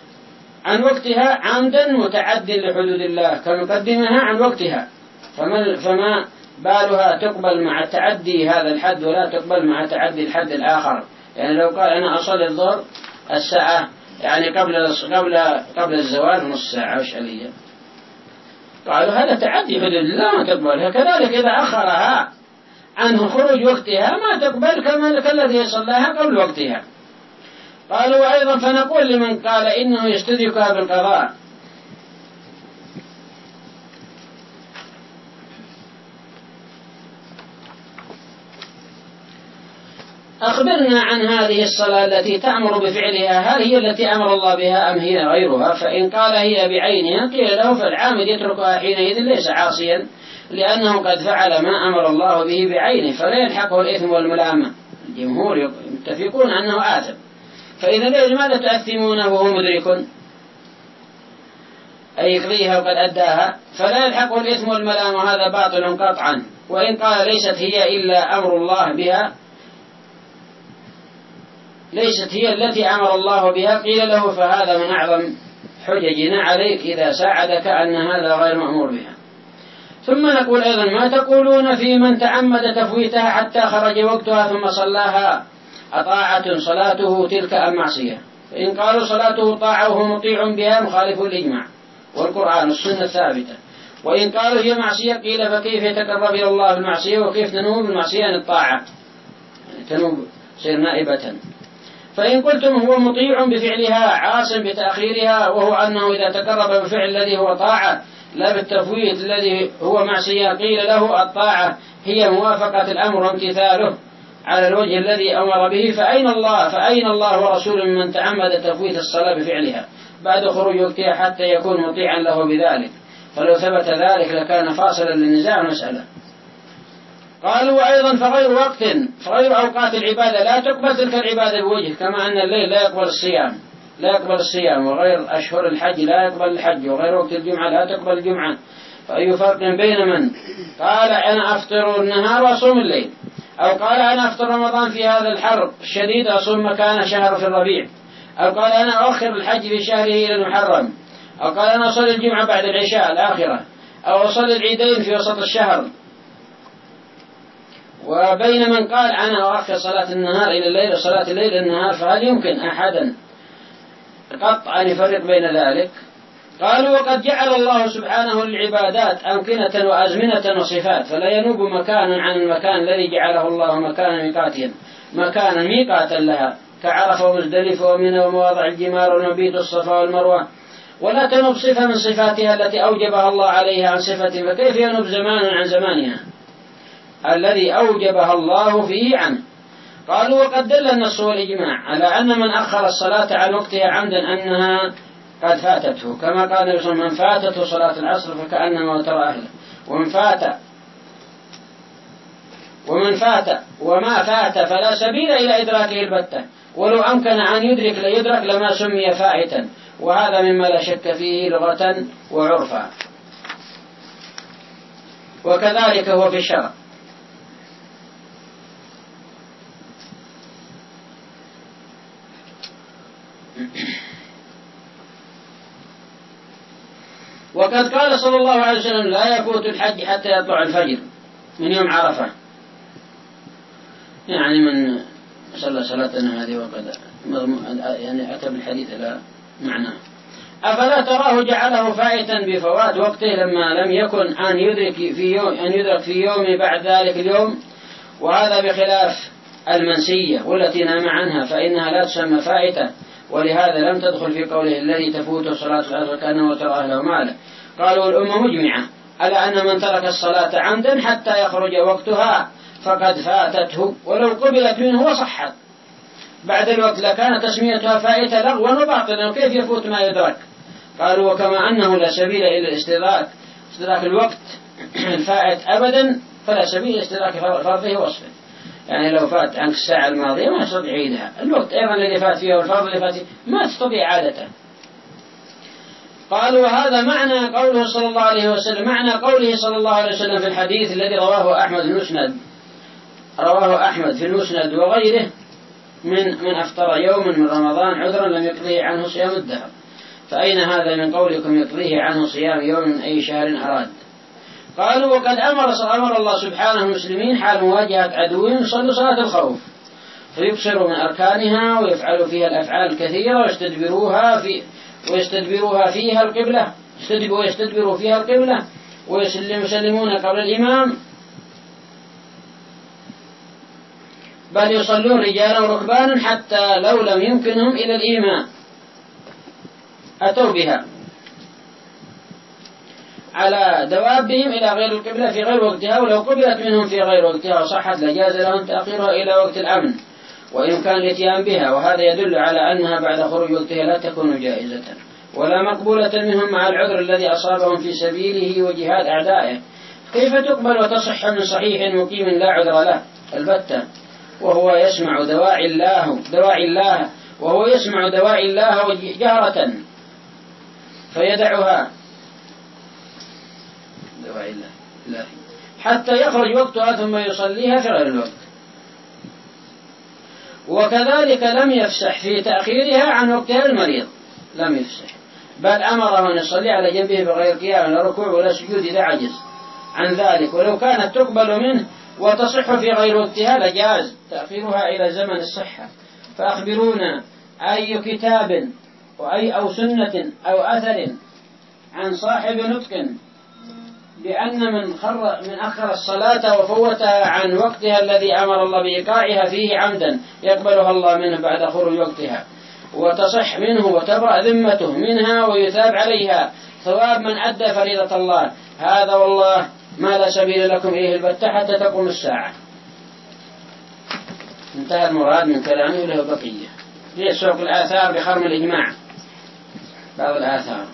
عن وقتها عمدا متعد لحدود الله كمقدمها عن وقتها، فما, فما بالها تقبل مع تعدي هذا الحد ولا تقبل مع تعدي الحد الآخر. يعني لو قال أنا أصلي الظهر الساعة يعني قبل قبل قبل الزوال نص ساعة وش عليا، قالوا هذا تعدي حدود الله ما تقبلها، كذلك إذا أخرها عنه خروج وقتها ما تقبل كما كالذي يصلىها قبل وقتها. قالوا وأيضا فنقول لمن قال إنه يستدركها بالقضاء أخبرنا عن هذه الصلاة التي تأمر بفعلها، هل هي التي أمر الله بها أم هي غيرها؟ فإن قال هي بعينها قيل له فالعامد يتركها حينئذ ليس عاصيا، لأنه قد فعل ما أمر الله به بعينه فلا يلحقه الإثم والملامة. الجمهور يتفقون أنه آثم، فإذا لماذا تأثمونه وهو مدرك أي يقضيها وقد أداها فلا يلحقه الإثم والملامة، هذا باطل قطعا. وإن قال ليست هي إلا أمر الله بها ليست هي التي أمر الله بها قيل له فهذا من أعظم حججنا عليك إذا ساعدك أن هذا غير مأمور بها. ثم نقول أيضا ما تقولون في من تعمد تفويتها حتى خرج وقتها ثم صلاها أطاعة صلاته تلك أم معصية؟ فإن قالوا صلاته طاعة وهو مطيع بها مخالف الإجماع، والقرآن والسنة ثابتة. وإن قالوا هي معصية قيل فكيف يتقرب إلى الله بالمعصية وكيف تنوب بالمعصية عن الطاعة، يعني تنوب تصير نائبة. فإن قلتم هو مطيع بفعلها عاص بتأخيرها، وهو أنه إذا تقرب بالفعل الذي هو طاعة لا بالتفويت الذي هو معصية قيل له الطاعة هي موافقة الأمر وامتثاله على الوجه الذي أمر به، فأين الله فأين الله ورسوله من تعمد تفويت الصلاة بفعلها بعد خروج وقتها حتى يكون مطيعا له بذلك؟ فلو ثبت ذلك لكان فاصلا للنزاع المسألة. قالوا وأيضا فغير وقت فغير أوقات العبادة لا تقبل تلك العبادة بوجه، كما أن الليل لا يقبل الصيام لا يقبل الصيام وغير أشهر الحج لا يقبل الحج، وغير وقت الجمعة لا تقبل الجمعة. فأي فرق بين من قال أنا أفطر النهار وأصوم الليل، أو قال أنا أفطر رمضان في هذا الحر الشديد أصوم مكان شهر في الربيع، أو قال أنا أؤخر الحج في شهره إلى المحرم، أو قال أنا أصلي الجمعة بعد العشاء الآخرة، أو أصلي العيدين في وسط الشهر. وبين من قال أنا أؤخر صلاة النهار إلى الليل وصلاة الليل إلى النهار، فهل يمكن أحدا قطعا أن يفرق بين ذلك؟ قالوا وقد جعل الله سبحانه للعبادات أمكنة وأزمنة وصفات، فلا ينوب مكانا عن المكان الذي جعله الله مكانا ميقاتهم مكانا ميقاتا لها كعرفة ومزدلفة ومنى ومواضع الجمار والمبيت والصفا والمروة، ولا تنوب صفة من صفاتها التي أوجبها الله عليها عن صفة، فكيف ينوب زمان عن زمانها الذي أوجبها الله فيه عنه؟ قالوا وقد دل النص والإجماع على أن من أخر الصلاة عن وقتها عمدا أنها قد فاتته، كما قال النبي صلى الله عليه وسلم من فاتته صلاة العصر فكأنما وتر أهله، ومن فات ومن فات وما فات فلا سبيل إلى إدراكه البتة، ولو أمكن أن يدرك ليدرك لما سمي فائتا، وهذا مما لا شك فيه لغة وعرفا، وكذلك هو في الشرع. وقد قال صلى الله عليه وسلم لا يفوت الحج حتى يطلع الفجر من يوم عرفة، يعني من صلى صلاتنا هذه وقد يعني أتى بالحديث لا معناه. أفلا تراه جعله فائتا بفوات وقته لما لم يكن أن يدرك في يوم أن يدرك في يوم بعد ذلك اليوم، وهذا بخلاف المنسية والتي نام عنها فإنها لا تسمى فائتة، ولهذا لم تدخل في قوله الذي تفوت صلاة العصر كأنه وتر أهله ماله. قالوا الأمة مجمعة على أن من ترك الصلاة عمدا حتى يخرج وقتها فقد فاتته، ولو قبلت منه وصحت بعد الوقت لكان تسميتها فائتة لغوا وباطلا، وكيف يفوت ما يدرك؟ قالوا وكما أنه لا سبيل إلى الاستدراك استدراك الوقت الفائت أبدا فلا سبيل إلى استدراك فرضه وصفه، يعني لو فات عنك الساعة الماضية ما تستطيع عيدها، الوقت أيضا الذي فات فيه والفرض اللي فات فيه ما تستطيع عادته. قالوا وهذا معنى قوله صلى الله عليه وسلم معنى قوله صلى الله عليه وسلم في الحديث الذي رواه أحمد المسند رواه أحمد في المسند وغيره من من أفطر يوما من رمضان عذرا لم يقضيه عنه صيام الدهر، فأين هذا من قولكم يقضيه عنه صيام يوم من أي شهر أراد؟ قالوا وقد أمر أمر الله سبحانه المسلمين حال مواجهة عدوهم يصلوا صلاة الخوف فيبصروا من أركانها ويفعلوا فيها الأفعال الكثيرة ويستدبروها في ويستدبروها فيها القبلة ويستدبروا فيها القبلة ويسلمون قبل الإمام، بل يصلون رجالا وركبانا حتى لو لم يمكنهم إلى الإيمان أتوا بها على دوابهم إلى غير القبلة في غير وقتها، ولو قبلت منهم في غير وقتها وصحت لجاز لهم تأخيرها إلى وقت الأمن وإمكان الاتيان بها، وهذا يدل على أنها بعد خروج وقتها لا تكون جائزة ولا مقبولة منهم مع العذر الذي أصابهم في سبيله وجهاد أعدائه. كيف تقبل وتصح من صحيح مقيم لا عذر له البتة وهو يسمع دواعي الله دواعي الله وهو يسمع دواعي الله جهرة فيدعها دواعي الله لا حتى يخرج وقتها ثم يصليها في غير الوقت؟ وكذلك لم يفسح في تأخيرها عن وقتها المريض، لم يفسح بل أمره أن يصلي على جنبه بغير قيام لا ركوع ولا سجود إذا عجز عن ذلك، ولو كانت تقبل منه وتصح في غير وقتها لجاز تأخيرها إلى زمن الصحة. فأخبرونا أي كتاب وأي أو سنة أو أثر عن صاحب نطق بأن من, خر من أخر الصلاة وفوتها عن وقتها الذي أمر الله بإيقاعها فيه عمدا يقبلها الله منه بعد خروج وقتها وتصح منه وتبرأ ذمته منها ويثاب عليها ثواب من أدى فريضة الله. هذا والله ما لا سبيل لكم إليه البتة حتى تقوم الساعة. انتهى المراد من كلامه له بقية. ليسوق الآثار بخرم الإجماع بعض الآثار.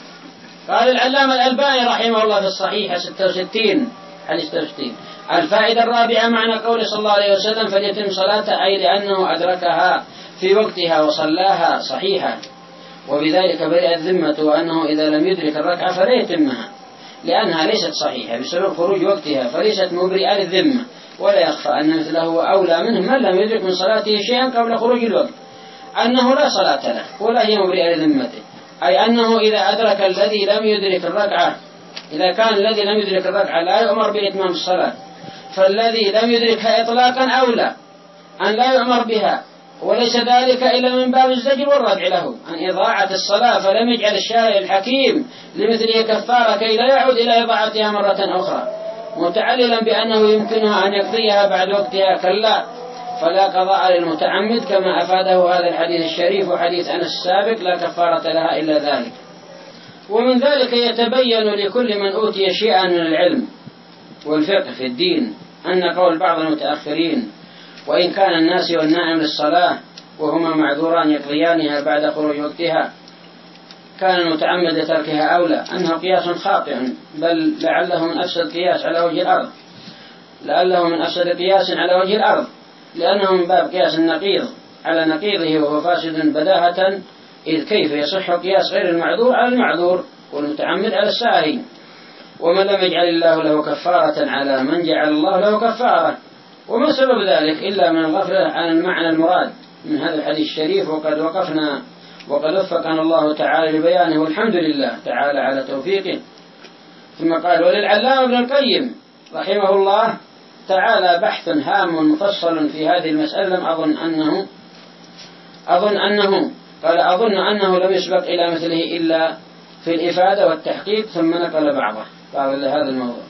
قال العلامة الألباني رحمه الله في الصحيح ستة وستين حديث ستة وستين الفائدة الرابعة معنى قول صلى الله عليه وسلم فليتم صلاته أي لأنه أدركها في وقتها وصلاها صحيحة وبذلك برئت ذمته وأنه إذا لم يدرك الركعة فلا يتمها لأنها ليست صحيحة بسبب خروج وقتها فليست مبرئة للذمة. ولا يخفى أن مثله أولى منه من لم يدرك من صلاته شيئا قبل خروج الوقت أنه لا صلاة له ولا هي مبرئة لذمته، أي أنه إذا أدرك الذي لم يدرك الركعة إذا كان الذي لم يدرك الركعة لا يؤمر بإتمام الصلاة فالذي لم يدركها إطلاقا أولى أن لا يؤمر بها وليس ذلك إلا من باب الزجر والردع له عن إضاعة الصلاة فلم يجعل الشارع الحكيم لمثله كفارة كي لا يعود إلى إضاعتها مرة أخرى متعللا بأنه يمكنها أن يقضيها بعد وقتها. كلا فلا قضاء للمتعمد كما أفاده هذا الحديث الشريف وحديث أنس السابق لا كفارة لها إلا ذلك. ومن ذلك يتبين لكل من أوتي شيئا من العلم والفقه في الدين أن قول بعض المتأخرين وإن كان الناس والنائم للصلاة وهما معذوران يقضيانها بعد خروج وقتها كان المتعمد تركها أولى أنه قياس خاطئ بل لعله من أفسد قياس على وجه الأرض لعله من أفسد قياس على وجه الأرض لأنه من باب قياس النقيض على نقيضه وهو فاسد بداهة إذ كيف يصح قياس غير المعذور على المعذور والمتعمد على الساهي. ومن لم يجعل الله له كفارة على من جعل الله له كفارة. وما سبب ذلك إلا من الغفلة عن المعنى المراد من هذا الحديث الشريف وقد وقفنا وقد وفقنا الله تعالى لبيانه والحمد لله تعالى على توفيقه. ثم قال وللعلامة ابن القيم رحمه الله تعالى بحث هام مفصل في هذه المسألة لم أظن أنه أظن أنه قال أظن أنه لم يسبق إلى مثله إلا في الإفادة والتحقيق ثم نقل بعضه بعض هذا الموضوع.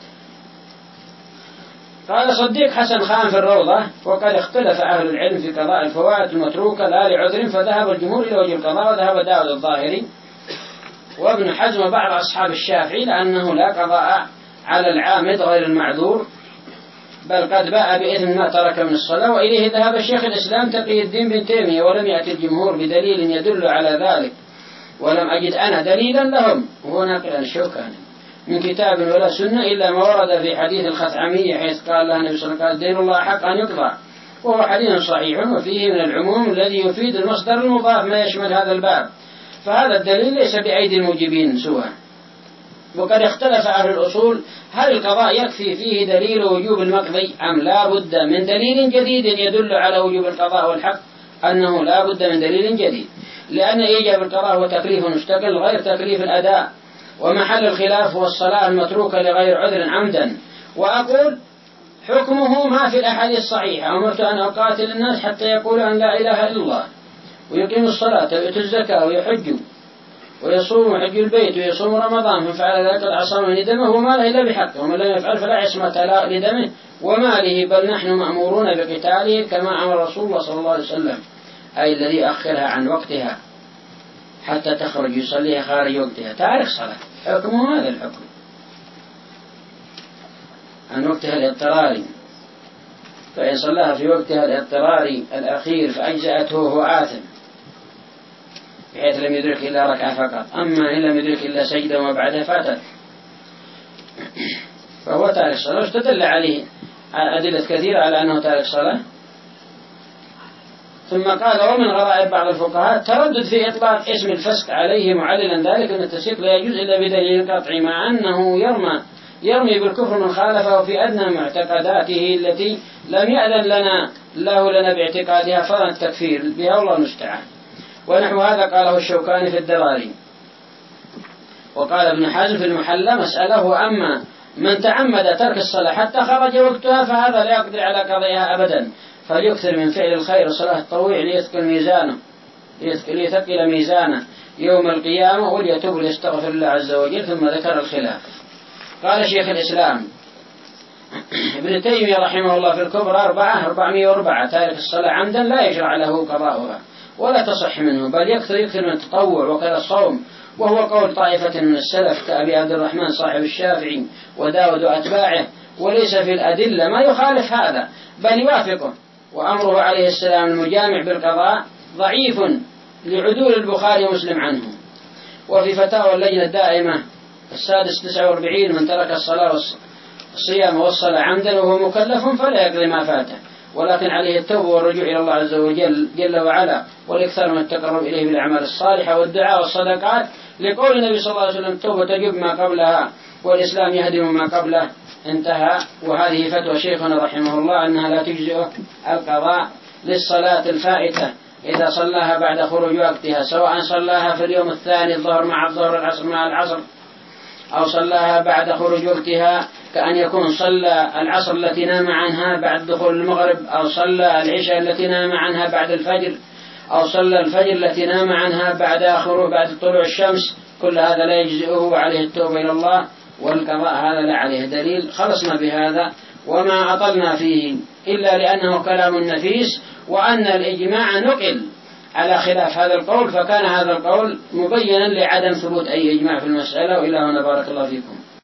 قال صديق حسن خان في الروضة وقد اختلف أهل العلم في قضاء الفوائد المتروكة لا لعذر فذهب الجمهور إلى وجه القضاء وذهب داود الظاهري وابن حزم وبعض أصحاب الشافعي لأنه لا قضاء على العامد غير المعذور بل قد باء بإثم ما ترك من الصلاة. وإليه ذهب الشيخ الإسلام تقي الدين بن تيمية ولم يأتي الجمهور بدليل يدل على ذلك ولم أجد أنا دليلا لهم وهو ناقل عن الشوكاني من كتاب ولا سنة إلا ما ورد في حديث الخثعمية حيث قال لها النبي صلى الله عليه وسلم دين الله حق أن يقضى وهو حديث صحيح وفيه من العموم الذي يفيد المصدر المضاف ما يشمل هذا الباب فهذا الدليل ليس بأيدي الموجبين سوى. وقد اختلف أهل الأصول هل القضاء يكفي فيه دليل وجوب المقضي أم لا بد من دليل جديد يدل على وجوب القضاء والحق أنه لا بد من دليل جديد لأن إيجاب القضاء هو تكليف مستقل غير تكليف الأداء ومحل الخلاف هو الصلاة المتروكة لغير عذر عمدا. وأقول حكمه ما في الأحاديث الصحيحة أمرت أن أقاتل الناس حتى يقولوا أن لا إله إلا الله ويقيموا الصلاة ويؤتوا الزكاة ويحجوا ويصوم ويحج البيت ويصوم رمضان من فعل ذلك العصام من دمه وما له إلا بحقه ومن لم يفعل فلا عصمة لدمه وماله بل نحن مأمورون بقتاله كما أمر رسول الله صلى الله عليه وسلم أي الذي أخرها عن وقتها حتى تخرج يصليها خارج وقتها تارك صلاة حكمه هذا الحكم عن وقتها الاضطراري فإن صلاها في وقتها الاضطراري الأخير فأجزأته هو آثم بحيث لم يدرك إلا ركعة فقط أما إن لم يدرك إلا سجدة وما بعدها فاتت فهو تارك صلاة. واستدل عليه أدلة كثيرة على أنه تارك صلاة. ثم قال ومن غرائب بعض الفقهاء تردد في إطلاق اسم الفسق عليه معللا ذلك أن التسيق لا يجوز إلا بدليل قطعي مع أنه يرمى يرمي بالكفر من خالفه في أدنى معتقداته التي لم يأذن لنا الله لنا باعتقادها فرض التكفير بها والله المستعان. ونحو هذا قاله الشوكاني في الدراري. وقال ابن حزم في المحلى مسألة وأما من تعمد ترك الصلاة حتى خرج وقتها فهذا لا يقدر على قضائها أبدا فليكثر من فعل الخير وصلاة الطويع ليثقل ميزانه ليثقل ميزانه يوم القيامة وليتوب ليستغفر الله عز وجل. ثم ذكر الخلاف. قال شيخ الإسلام ابن تيمية رحمه الله في الكبرى أربعة أربعمائة وأربعة تارك الصلاة عمدا لا يشرع له قضاؤها ولا تصح منه، بل يكثر يكثر من التطوع وكذا الصوم، وهو قول طائفة من السلف كأبي عبد الرحمن صاحب الشافعي وداود وأتباعه، وليس في الأدلة ما يخالف هذا بل يوافقه. وأمره عليه السلام المجامع بالقضاء ضعيف لعدول البخاري ومسلم عنه. وفي فتاوى اللجنة الدائمة السادس تسعة وأربعين من ترك الصلاة والصيام والصلاة عمدا وهو مكلف فلا يقضي ما فاته، ولكن عليه التوبة والرجوع إلى الله عز وجل جل وعلا والإكثار من التقرب إليه بالأعمال الصالحة والدعاء والصدقات، لقول النبي صلى الله عليه وسلم التوبة تجب ما قبلها والإسلام يهدم ما قبله. انتهى. وهذه فتوى شيخنا رحمه الله أنها لا تجزئه القضاء للصلاة الفائتة إذا صلاها بعد خروج وقتها، سواء صلاها في اليوم الثاني الظهر مع الظهر العصر مع العصر، أو صلاها بعد خروج وقتها كأن يكون صلى العصر التي نام عنها بعد دخول المغرب، أو صلى العشاء التي نام عنها بعد الفجر، أو صلى الفجر التي نام عنها بعد خروج بعد طلوع الشمس. كل هذا لا يجزئه وعليه التوبة إلى الله، والقضاء هذا لا عليه دليل. خلصنا بهذا وما أطلنا فيه إلا لأنه كلام نفيس، وأن الإجماع نقل على خلاف هذا القول، فكان هذا القول مبينا لعدم ثبوت أي إجماع في المسألة. وإلى هنا بارك الله فيكم.